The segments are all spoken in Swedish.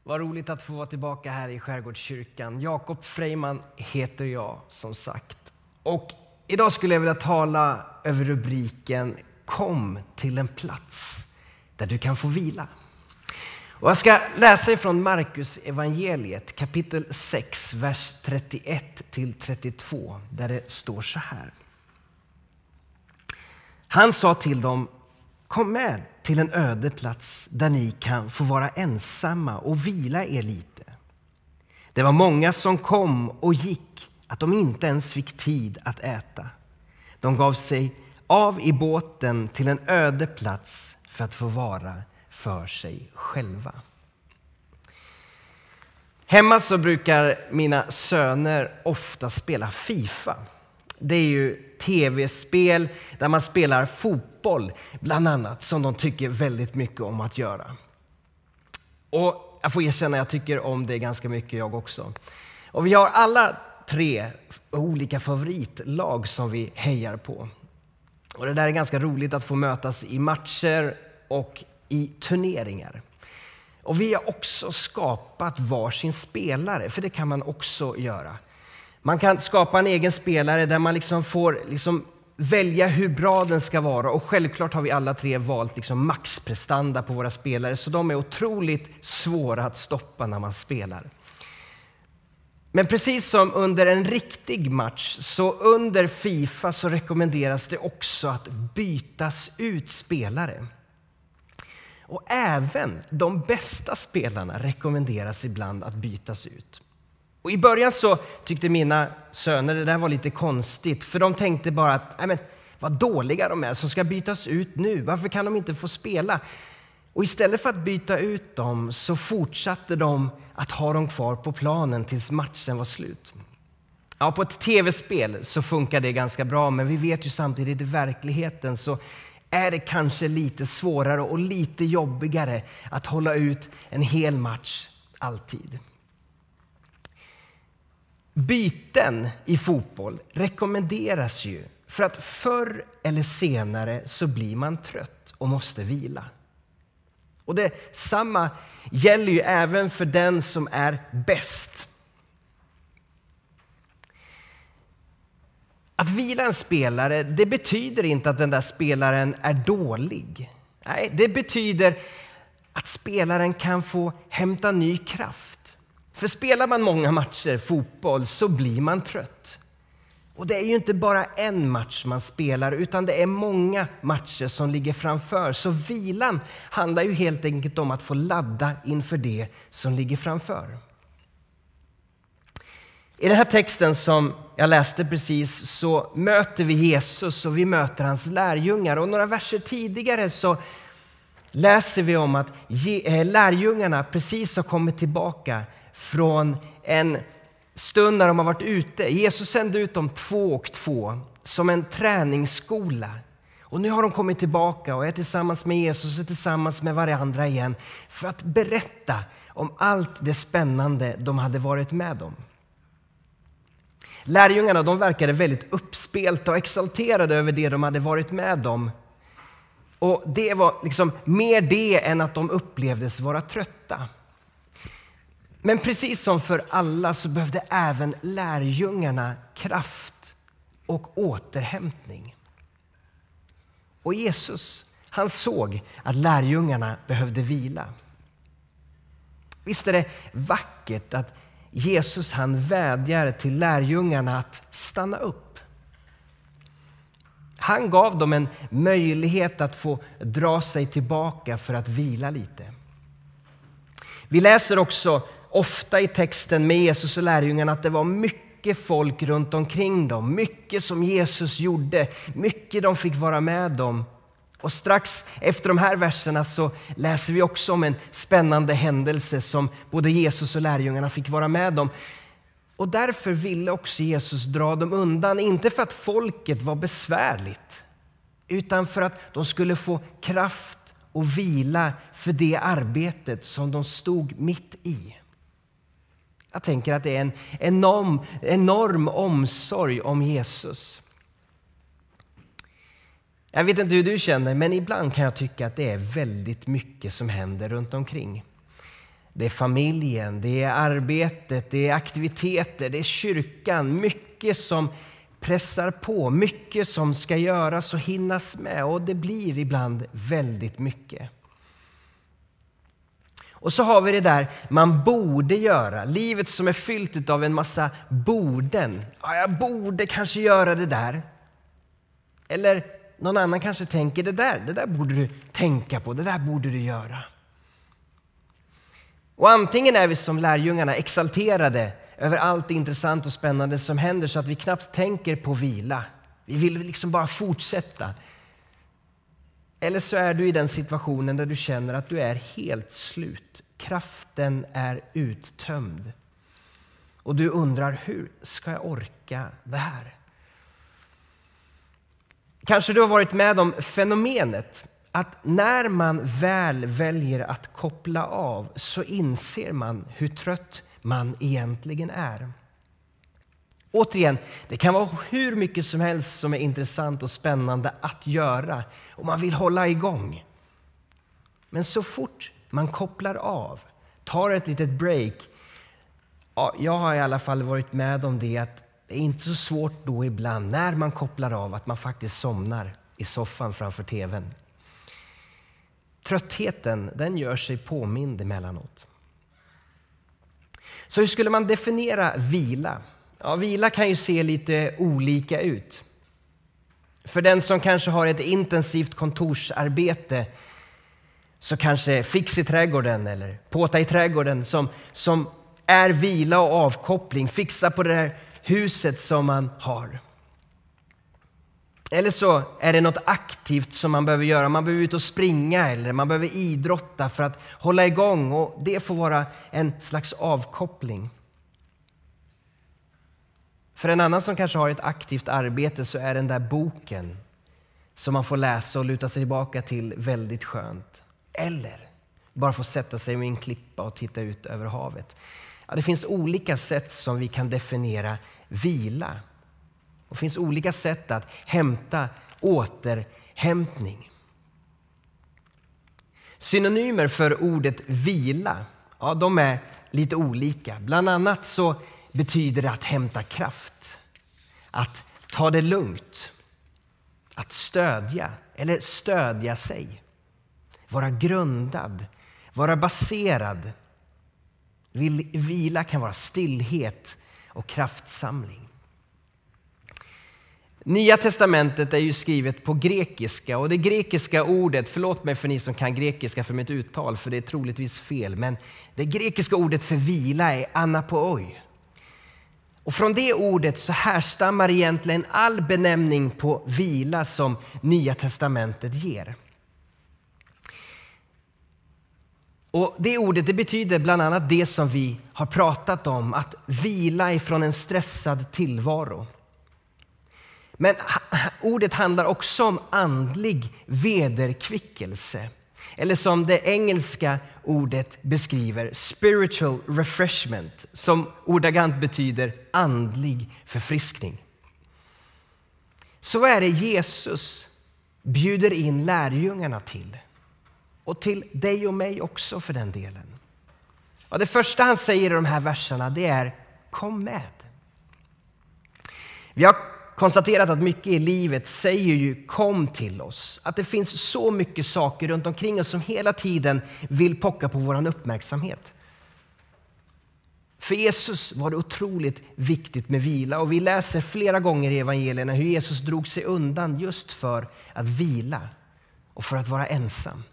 Vad roligt att få vara tillbaka här i Skärgårdskyrkan. Jakob Freiman heter jag, som sagt. Och idag skulle jag vilja tala över rubriken Kom till en plats där du kan få vila. Och jag ska läsa ifrån Markus evangeliet kapitel 6, vers 31-32, där det står så här. Han sa till dem: kom med till en öde plats där ni kan få vara ensamma och vila er lite. Det var många som kom och gick att de inte ens fick tid att äta. De gav sig av i båten till en öde plats för att få vara för sig själva. Hemma så brukar mina söner ofta spela FIFA. Det är ju tv-spel där man spelar fotboll bland annat, som de tycker väldigt mycket om att göra. Och jag får erkänna, jag tycker om det ganska mycket jag också. Och vi har alla 3 olika favoritlag som vi hejar på. Och det där är ganska roligt att få mötas i matcher och i turneringar. Och vi har också skapat varsin spelare, för det kan man också göra. Man kan skapa en egen spelare där man får välja hur bra den ska vara. Och självklart har vi alla 3 valt maxprestanda på våra spelare. Så de är otroligt svåra att stoppa när man spelar. Men precis som under en riktig match, så under FIFA så rekommenderas det också att bytas ut spelare. Och även de bästa spelarna rekommenderas ibland att bytas ut. Och i början så tyckte mina söner det där var lite konstigt. För de tänkte bara att vad dåliga de är som ska bytas ut nu. Varför kan de inte få spela? Och istället för att byta ut dem så fortsatte de att ha dem kvar på planen tills matchen var slut. Ja, på ett tv-spel så funkar det ganska bra. Men vi vet ju samtidigt i verkligheten så är det kanske lite svårare och lite jobbigare att hålla ut en hel match alltid. Byten i fotboll rekommenderas ju för att förr eller senare så blir man trött och måste vila. Och det samma gäller ju även för den som är bäst. Att vila en spelare, det betyder inte att den där spelaren är dålig. Nej, det betyder att spelaren kan få hämta ny kraft. För spelar man många matcher fotboll så blir man trött. Och det är ju inte bara en match man spelar, utan det är många matcher som ligger framför. Så vilan handlar ju helt enkelt om att få ladda inför det som ligger framför. I den här texten som jag läste precis så möter vi Jesus och vi möter hans lärjungar. Och några verser tidigare så läser vi om att lärjungarna precis har kommit tillbaka från en stund när de har varit ute. Jesus sände ut dem 2 och 2 som en träningsskola. Och nu har de kommit tillbaka och är tillsammans med Jesus och tillsammans med varandra igen för att berätta om allt det spännande de hade varit med om. Lärjungarna, de verkade väldigt uppspelta och exalterade över det de hade varit med om. Och det var mer det än att de upplevdes vara trötta. Men precis som för alla så behövde även lärjungarna kraft och återhämtning. Och Jesus, han såg att lärjungarna behövde vila. Visst är det vackert att Jesus, han vädjar till lärjungarna att stanna upp. Han gav dem en möjlighet att få dra sig tillbaka för att vila lite. Vi läser också ofta i texten med Jesus och lärjungarna att det var mycket folk runt omkring dem. Mycket som Jesus gjorde, mycket de fick vara med om. Och strax efter de här verserna så läser vi också om en spännande händelse som både Jesus och lärjungarna fick vara med om. Och därför ville också Jesus dra dem undan, inte för att folket var besvärligt, utan för att de skulle få kraft och vila för det arbetet som de stod mitt i. Jag tänker att det är en enorm omsorg om Jesus. Jag vet inte hur du känner, men ibland kan jag tycka att det är väldigt mycket som händer runt omkring. Det är familjen, det är arbetet, det är aktiviteter, det är kyrkan. Mycket som pressar på, mycket som ska göras och hinnas med. Och det blir ibland väldigt mycket. Och så har vi det där man borde göra. Livet som är fyllt av en massa borden. Ja, jag borde kanske göra det där. Eller någon annan kanske tänker det där borde du tänka på, det där borde du göra. Och antingen är vi som lärjungarna exalterade över allt intressant och spännande som händer så att vi knappt tänker på vila. Vi vill liksom bara fortsätta. Eller så är du i den situationen där du känner att du är helt slut. Kraften är uttömd. Och du undrar, hur ska jag orka det här? Kanske du har varit med om fenomenet att när man väl väljer att koppla av så inser man hur trött man egentligen är. Återigen, det kan vara hur mycket som helst som är intressant och spännande att göra och man vill hålla igång. Men så fort man kopplar av, tar ett litet break, ja, jag har i alla fall varit med om det, att det är inte så svårt då ibland när man kopplar av att man faktiskt somnar i soffan framför tvn. Tröttheten, den gör sig påmind emellanåt. Så hur skulle man definiera vila? Ja, vila kan ju se lite olika ut. För den som kanske har ett intensivt kontorsarbete så kanske fix i trädgården eller påta i trädgården som är vila och avkoppling. Fixa på det där huset som man har. Eller så är det något aktivt som man behöver göra. Man behöver ut och springa eller man behöver idrotta för att hålla igång. Och det får vara en slags avkoppling. För en annan som kanske har ett aktivt arbete så är den där boken som man får läsa och luta sig tillbaka till väldigt skönt. Eller bara få sätta sig med en klippa och titta ut över havet. Ja, det finns olika sätt som vi kan definiera vila. Och det finns olika sätt att hämta återhämtning. Synonymer för ordet vila, ja, de är lite olika. Bland annat så betyder det att hämta kraft, att ta det lugnt, att stödja eller stödja sig, vara grundad, vara baserad. Vila kan vara stillhet och kraftsamling. Nya testamentet är ju skrivet på grekiska och det grekiska ordet, förlåt mig för ni som kan grekiska för mitt uttal för det är troligtvis fel, men det grekiska ordet för vila är anapooi. Och från det ordet så härstammar egentligen all benämning på vila som Nya testamentet ger. Och det ordet det betyder bland annat det som vi har pratat om, att vila ifrån en stressad tillvaro. Men ordet handlar också om andlig vederkvickelse. Eller som det engelska ordet beskriver, spiritual refreshment, som ordagrant betyder andlig förfriskning. Så är det Jesus bjuder in lärjungarna till. Och till dig och mig också för den delen. Och det första han säger i de här verserna det är, kom med. Vi har konstaterat att mycket i livet säger ju kom till oss. Att det finns så mycket saker runt omkring oss som hela tiden vill pocka på vår uppmärksamhet. För Jesus var det otroligt viktigt med vila. Och vi läser flera gånger i evangelierna hur Jesus drog sig undan just för att vila och för att vara ensam.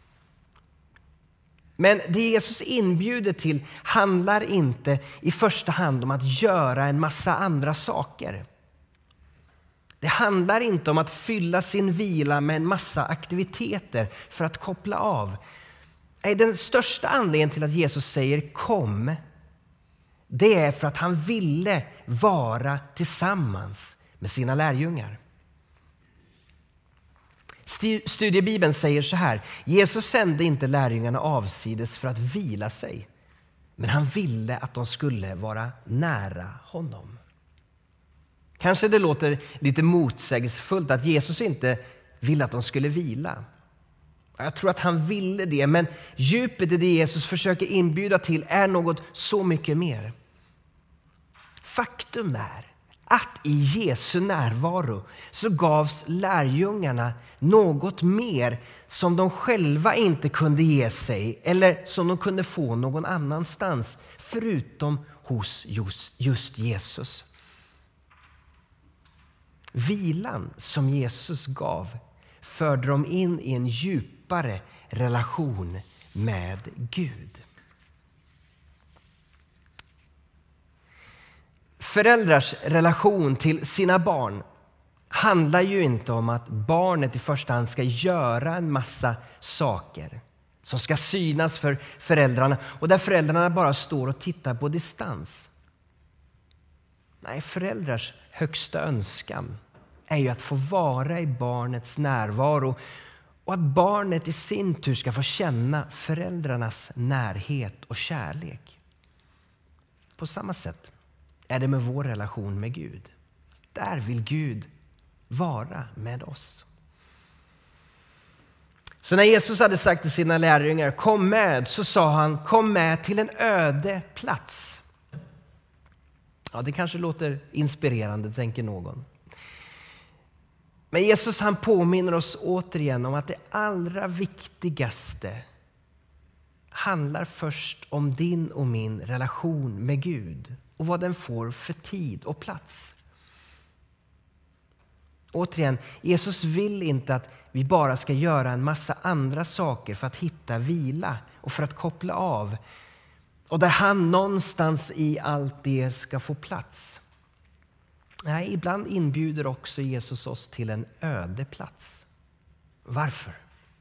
Men det Jesus inbjuder till handlar inte i första hand om att göra en massa andra saker. Det handlar inte om att fylla sin vila med en massa aktiviteter för att koppla av. Den största anledningen till att Jesus säger kom, det är för att han ville vara tillsammans med sina lärjungar. Studiebibeln säger så här, Jesus sände inte lärjungarna avsides för att vila sig, men han ville att de skulle vara nära honom. Kanske det låter lite motsägelsefullt att Jesus inte ville att de skulle vila. Jag tror att han ville det, men djupet i det Jesus försöker inbjuda till är något så mycket mer. Faktum är att i Jesu närvaro så gavs lärjungarna något mer som de själva inte kunde ge sig eller som de kunde få någon annanstans förutom hos just Jesus. Vilan som Jesus gav förde dem in i en djupare relation med Gud. Föräldrars relation till sina barn handlar ju inte om att barnet i första hand ska göra en massa saker som ska synas för föräldrarna och där föräldrarna bara står och tittar på distans. Nej, föräldrars högsta önskan är ju att få vara i barnets närvaro och att barnet i sin tur ska få känna föräldrarnas närhet och kärlek. På samma sätt är det med vår relation med Gud. Där vill Gud vara med oss. Så när Jesus hade sagt till sina lärjungar, kom med, så sa han, kom med till en öde plats. Ja, det kanske låter inspirerande, tänker någon. Men Jesus, han påminner oss återigen om att det allra viktigaste handlar först om din och min relation med Gud och vad den får för tid och plats. Återigen, Jesus vill inte att vi bara ska göra en massa andra saker för att hitta vila och för att koppla av. Och där han någonstans i allt det ska få plats. Nej, ibland inbjuder också Jesus oss till en öde plats. Varför?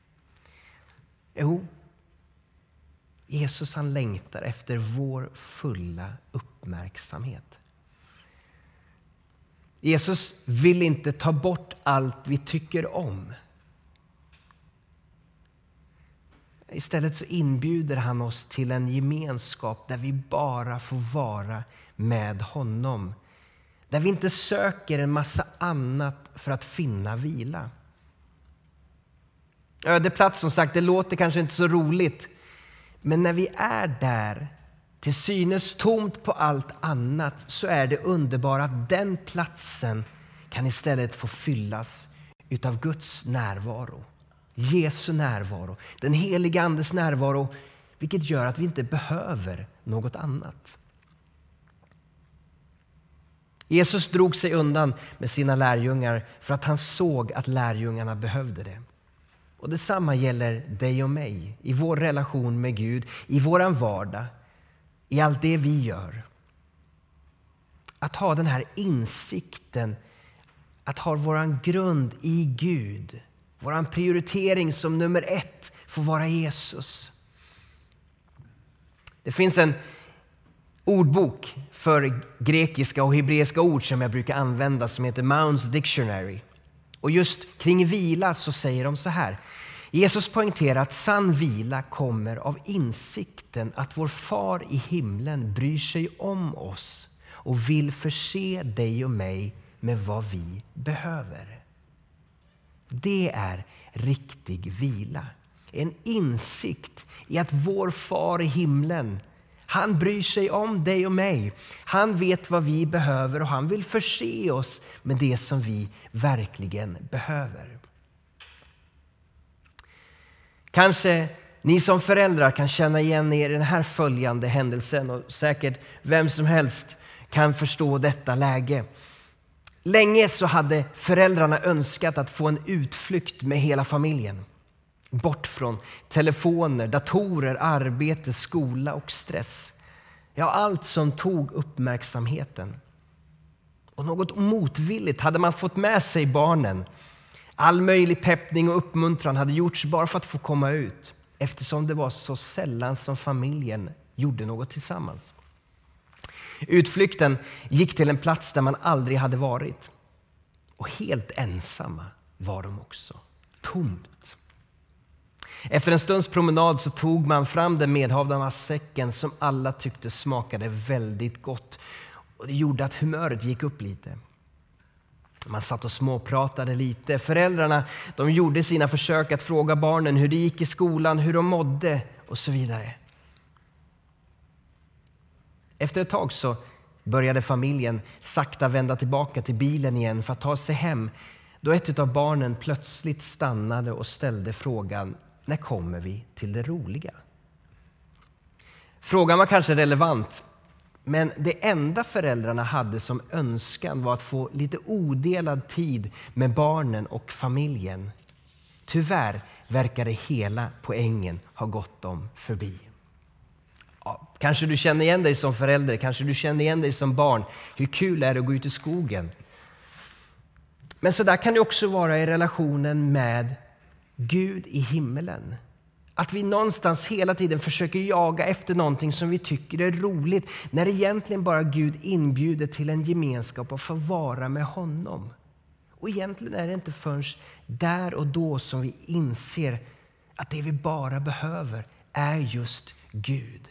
Jo, Jesus, han längtar efter vår fulla uppmärksamhet. Jesus vill inte ta bort allt vi tycker om. Istället så inbjuder han oss till en gemenskap där vi bara får vara med honom. Där vi inte söker en massa annat för att finna vila. Ödeplats, som sagt, det låter kanske inte så roligt. Men när vi är där, till synes tomt på allt annat, så är det underbara att den platsen kan istället få fyllas utav Guds närvaro. Jesu närvaro, den heliga andes närvaro, vilket gör att vi inte behöver något annat. Jesus drog sig undan med sina lärjungar för att han såg att lärjungarna behövde det. Och detsamma gäller dig och mig i vår relation med Gud, i våran vardag, i allt det vi gör. Att ha den här insikten, att ha våran grund i Gud, våran prioritering som nummer 1 får vara Jesus. Det finns en ordbok för grekiska och hebreiska ord som jag brukar använda som heter Mounds Dictionary. Och just kring vila så säger de så här. Jesus poängterar att sann vila kommer av insikten att vår far i himlen bryr sig om oss och vill förse dig och mig med vad vi behöver. Det är riktig vila. En insikt i att vår far i himlen, han bryr sig om dig och mig. Han vet vad vi behöver och han vill förse oss med det som vi verkligen behöver. Kanske ni som föräldrar kan känna igen er i den här följande händelsen och säkert vem som helst kan förstå detta läge. Länge så hade föräldrarna önskat att få en utflykt med hela familjen. Bort från telefoner, datorer, arbete, skola och stress. Ja, allt som tog uppmärksamheten. Och något motvilligt hade man fått med sig barnen. All möjlig peppning och uppmuntran hade gjorts bara för att få komma ut. Eftersom det var så sällan som familjen gjorde något tillsammans. Utflykten gick till en plats där man aldrig hade varit. Och helt ensamma var de också. Tomt. Efter en stunds promenad så tog man fram den medhavda matsäcken som alla tyckte smakade väldigt gott. Och det gjorde att humöret gick upp lite. Man satt och småpratade lite. Föräldrarna, de gjorde sina försök att fråga barnen hur det gick i skolan, hur de mådde och så vidare. Efter ett tag så började familjen sakta vända tillbaka till bilen igen för att ta sig hem, då ett av barnen plötsligt stannade och ställde frågan: när kommer vi till det roliga? Frågan var kanske relevant, men det enda föräldrarna hade som önskan var att få lite odelad tid med barnen och familjen. Tyvärr verkade hela poängen ha gått dem förbi. Ja, kanske du känner igen dig som förälder, kanske du känner igen dig som barn. Hur kul är det att gå ut i skogen? Men så där kan det också vara i relationen med Gud i himmelen. Att vi någonstans hela tiden försöker jaga efter någonting som vi tycker är roligt, när egentligen bara Gud inbjuder till en gemenskap och få vara med honom. Och egentligen är det inte förrän där och då som vi inser att det vi bara behöver är just Gud.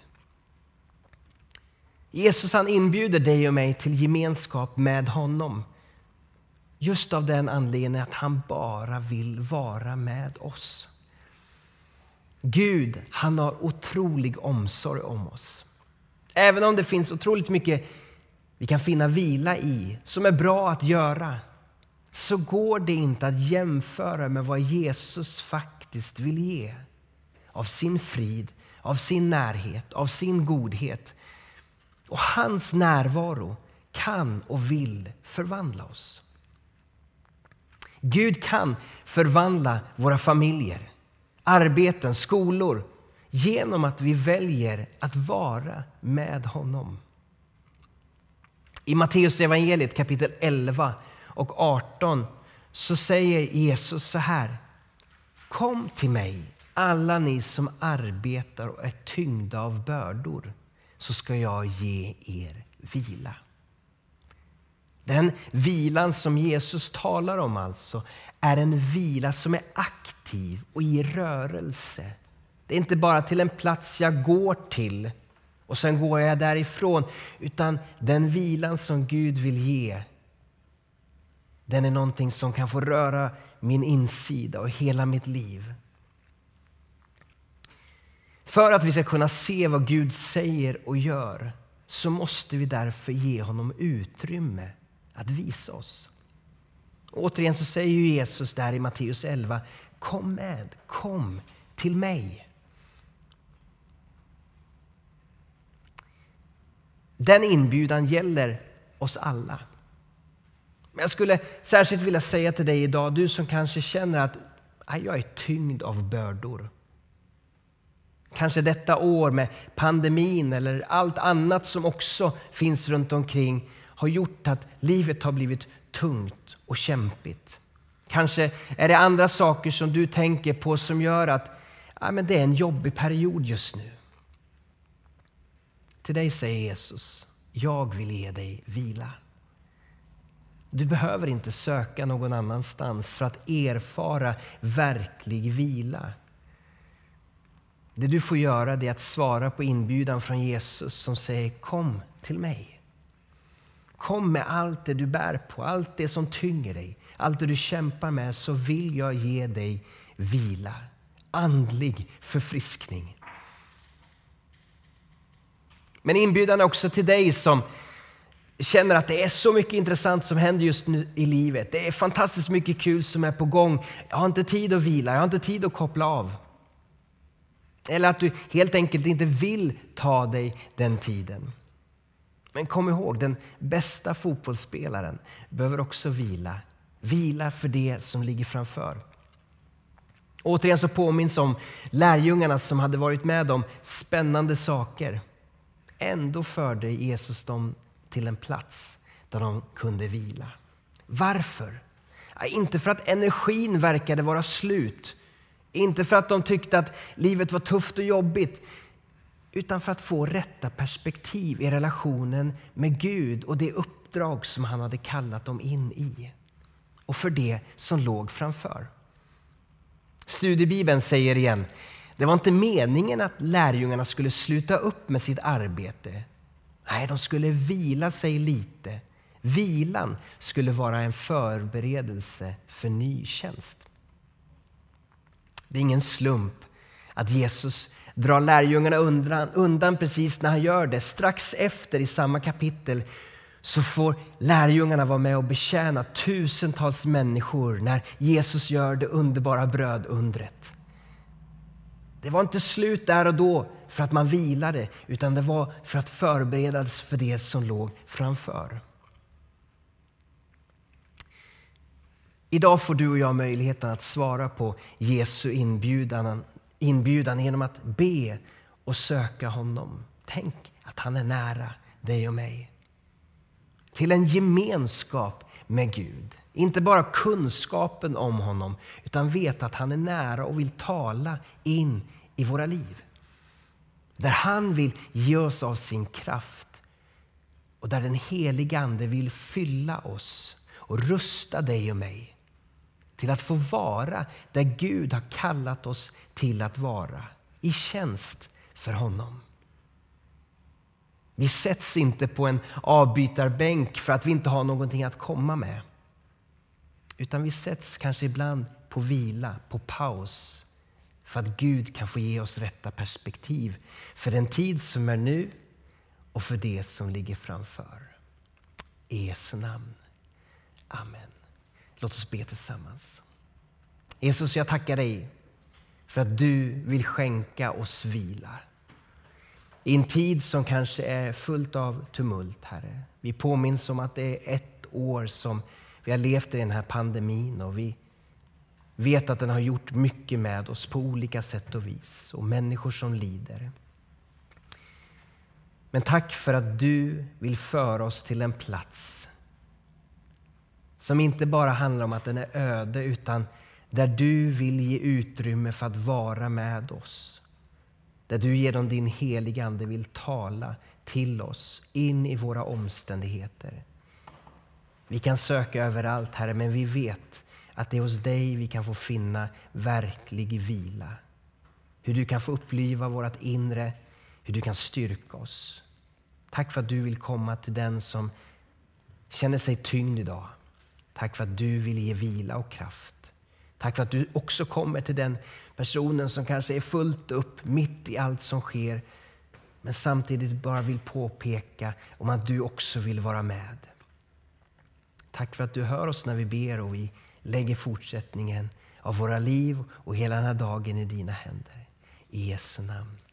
Jesus, han inbjuder dig och mig till gemenskap med honom. Just av den anledningen att han bara vill vara med oss. Gud, han har otrolig omsorg om oss. Även om det finns otroligt mycket vi kan finna vila i, som är bra att göra, så går det inte att jämföra med vad Jesus faktiskt vill ge. Av sin frid, av sin närhet, av sin godhet. Och hans närvaro kan och vill förvandla oss. Gud kan förvandla våra familjer, arbeten, skolor genom att vi väljer att vara med honom. I Matteus evangeliet kapitel 11 och 18 så säger Jesus så här: kom till mig, alla ni som arbetar och är tyngda av bördor, så ska jag ge er vila. Den vilan som Jesus talar om alltså är en vila som är aktiv och i rörelse. Det är inte bara till en plats jag går till och sen går jag därifrån, utan den vilan som Gud vill ge, den är någonting som kan få röra min insida och hela mitt liv. För att vi ska kunna se vad Gud säger och gör, så måste vi därför ge honom utrymme att visa oss. Återigen så säger ju Jesus där i Matteus 11: kom till mig. Den inbjudan gäller oss alla. Men jag skulle särskilt vilja säga till dig idag, du som kanske känner att jag är tyngd av bördor. Kanske detta år med pandemin eller allt annat som också finns runt omkring har gjort att livet har blivit tungt och kämpigt. Kanske är det andra saker som du tänker på som gör att men det är en jobbig period just nu. Till dig säger Jesus: jag vill ge dig vila. Du behöver inte söka någon annanstans för att erfara verklig vila. Det du får göra är att svara på inbjudan från Jesus som säger: kom till mig. Kom med allt det du bär på, allt det som tynger dig, allt det du kämpar med, så vill jag ge dig vila, andlig förfriskning. Men inbjudan är också till dig som känner att det är så mycket intressant som händer just nu i livet. Det är fantastiskt mycket kul som är på gång. Jag har inte tid att vila, jag har inte tid att koppla av. Eller att du helt enkelt inte vill ta dig den tiden. Men kom ihåg, den bästa fotbollsspelaren behöver också vila. Vila för det som ligger framför. Återigen så påminns om lärjungarna som hade varit med om spännande saker. Ändå förde Jesus dem till en plats där de kunde vila. Varför? Inte för att energin verkade vara slut. Inte för att de tyckte att livet var tufft och jobbigt. Utan för att få rätta perspektiv i relationen med Gud och det uppdrag som han hade kallat dem in i. Och för det som låg framför. Studiebibeln säger igen: det var inte meningen att lärjungarna skulle sluta upp med sitt arbete. Nej, de skulle vila sig lite. Vilan skulle vara en förberedelse för ny tjänst. Det är ingen slump att Jesus drar lärjungarna undan precis när han gör det. Strax efter i samma kapitel så får lärjungarna vara med och betjäna tusentals människor när Jesus gör det underbara brödundret. Det var inte slut där och då för att man vilade, utan det var för att förberedas för det som låg framför. Idag får du och jag möjligheten att svara på Jesu inbjudan genom att be och söka honom. Tänk att han är nära dig och mig. Till en gemenskap med Gud. Inte bara kunskapen om honom, utan veta att han är nära och vill tala in i våra liv. Där han vill ge oss av sin kraft och där den heliga ande vill fylla oss och rusta dig och mig till att få vara där Gud har kallat oss till att vara, i tjänst för honom. Vi sätts inte på en avbytarbänk för att vi inte har någonting att komma med. Utan vi sätts kanske ibland på vila, på paus. För att Gud kan få ge oss rätta perspektiv för den tid som är nu och för det som ligger framför. I Jesu namn. Amen. Låt oss be tillsammans. Jesus, jag tackar dig för att du vill skänka oss vila. I en tid som kanske är fullt av tumult, Herre. Vi påminns om att det är ett år som vi har levt i den här pandemin och vi vet att den har gjort mycket med oss på olika sätt och vis och människor som lider. Men tack för att du vill föra oss till en plats som inte bara handlar om att den är öde, utan där du vill ge utrymme för att vara med oss. Där du genom din heliga ande vill tala till oss in i våra omständigheter. Vi kan söka överallt, Herre, men vi vet att det är hos dig vi kan få finna verklig vila. Hur du kan få uppliva vårt inre, hur du kan styrka oss. Tack för att du vill komma till den som känner sig tyngd idag. Tack för att du vill ge vila och kraft. Tack för att du också kommer till den personen som kanske är fullt upp mitt i allt som sker, men samtidigt bara vill påpeka om att du också vill vara med. Tack för att du hör oss när vi ber och vi lägger fortsättningen av våra liv och hela den här dagen i dina händer. I Jesu namn.